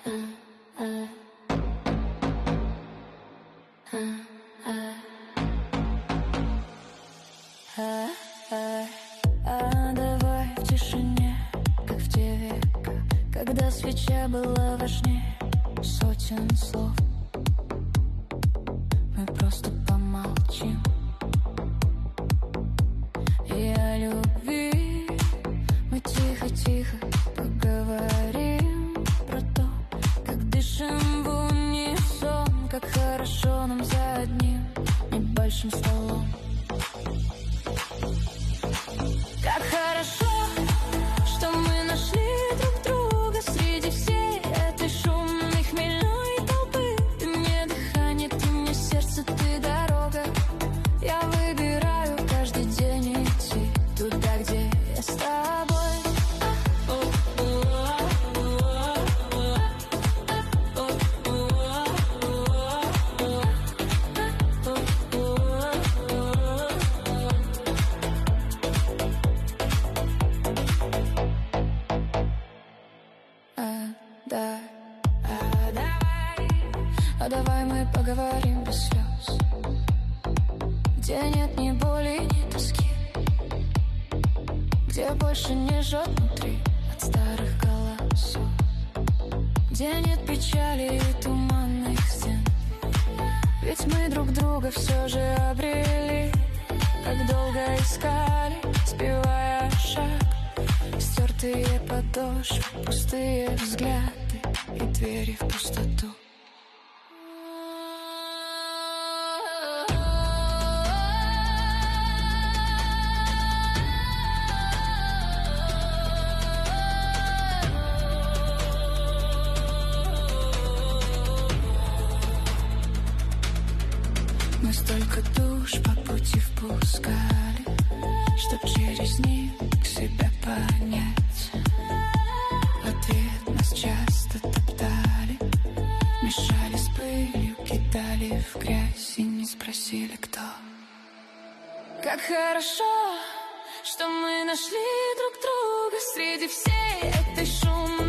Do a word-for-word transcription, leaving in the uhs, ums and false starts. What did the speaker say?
А давай в тишине, как в те века, когда свеча была важнее сотен слов. Мы просто помолчим и о любви мы тихо-тихо поговорим про то, как дышим в унисон, как хорошо нам за одним небольшим столом. Как хорошо, что мы нашли друг друга среди всей этой шумной хмельной толпы. Ты мне дыхание, ты мне сердце, ты дорога. Я выбираю каждый день идти туда, где я с тобой. Да, а давай, а давай мы поговорим без слез, где нет ни боли, ни тоски, где больше не жжет внутри от старых голосов, где нет печали и туманных стен. Ведь мы друг друга все же обрели, как долго искали, сбивая шаг. Стертые подошвы, пустые взгляды и двери в пустоту. Мы столько душ по пути впускали, чтоб через них себя понять. В ответ нас часто топтали, мешали с пылью, кидали в грязь и не спросили, кто. Как хорошо, что мы нашли друг друга среди всей этой шумной